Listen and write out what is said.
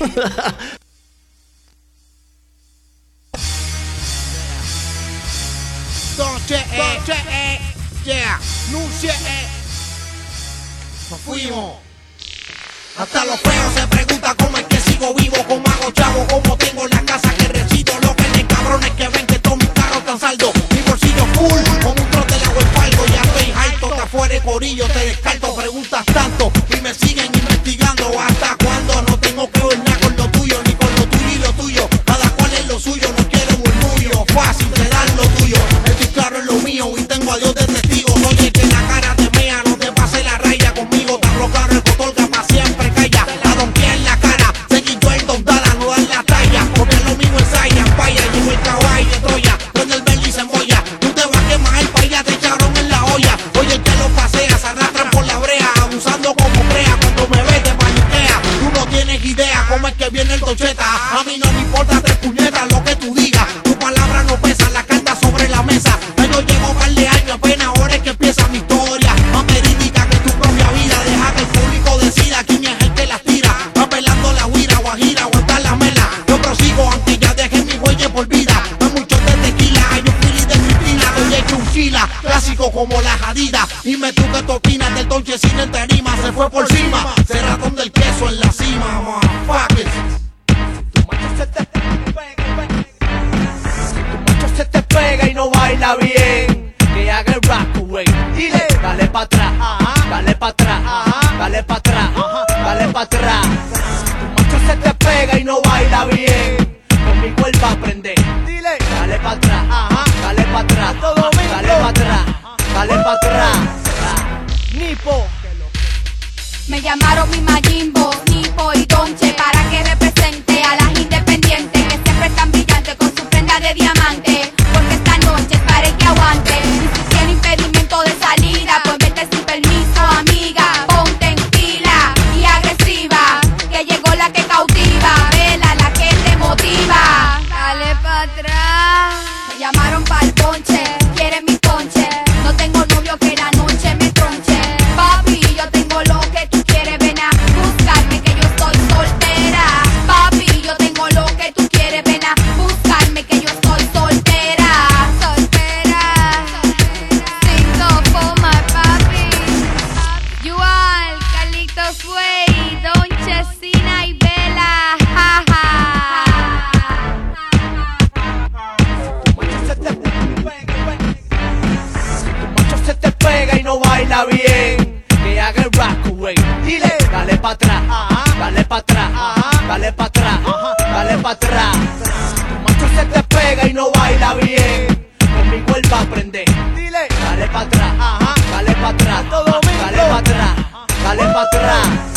Yeah, Nuncie, nos fuimos. Hasta los feos se preguntan cómo es que sigo vivo, cómo hago chavo, cómo tengo la casa que resido. Lo que de cabrones que ven que todos mis carros están saldo, mi bolsillo full, como un trote de agua el palco. Ya estoy alto, te afuera de corillo, te descarto. Preguntas tanto y me siguen investigando. ¿Hasta cuándo? No tengo que ver nada con lo tuyo, ni con lo tuyo y lo tuyo. Cada cual es lo suyo, no quiero murmullo. Fácil te dan lo tuyo, estoy claro en lo mío y tengo a Dios de testigo. Oye, que la cara te mea, no te pase la raya conmigo. Te hablo claro, el cotorga pa' siempre calla. A donkear en la cara, se quitó el dos dala, no dan la talla. Porque lo mismo ensaya, vaya, llegó el caballo de Troya. Prende el verde y se embolla, tú te vas a quemar, pa' allá te echaron en la olla. Oye, que lo pasea, se arrastran por la brea, abusando como crea. Cuando me ves te paniquea, tú no tienes idea cómo es que viene el tocheta. A mí no me importa tres puñetas lo que tú digas, tu palabra no pesa, la carta sobre la mesa. Ya yo llevo par de años, apenas ahora es que empieza mi historia. Más verídica que tu propia vida, deja que el público decida quién es el que las tira. Va pelando la huira, guajira, aguantar la mela. Yo prosigo aunque ya dejé mi huella por vida. Hay muchos de tequila, hay un fili de Cristina, doy hecho un chila, clásico como la jadida. Dime tú que toquinas del Donche sin en tarima, se fue por cima, se ratón del queso en la cima, motherfuckers. Se te pega y no baila bien, que haga el rock away. Dile, dale pa' atrás, dale pa' atrás, dale pa' atrás, dale pa' atrás. Tu macho se te pega y no baila bien, conmigo él va a aprender. Dile, dale pa' atrás, dale pa' atrás, dale pa' atrás, dale pa' atrás. Nipo. Me llamaron mi Majimbo, Nipo y Donche para que represente a las independientes que siempre están brillantes con su prenda de diamante. Porque esta noche es para el que aguante. Y si tiene impedimento de salida, pues vete sin permiso, amiga. Ponte en fila y agresiva, que llegó la que cautiva. Vela la que te motiva. Dale pa' atrás. Me llamaron pa'l ponche, quieren mi ponche. No tengo novio que la noche me tronche. Papi, yo tengo lo que tú quieres, ven a buscarme que yo estoy soltera. Papi, yo tengo lo que tú quieres, ven a buscarme que yo estoy soltera. Soltera. Single for my papi. You are Carlitos Way, Donche, Sina y Vela. Ja, ja. Se te pega y no baila bien, que haga el rock away. Dile, dale pa' atrás, dale pa' atrás, dale pa' atrás, dale pa' atrás. Tu macho se te pega y no baila bien, conmigo él va a aprender. Dile, dale pa' atrás, dale pa' atrás, dale pa' atrás, dale pa' atrás.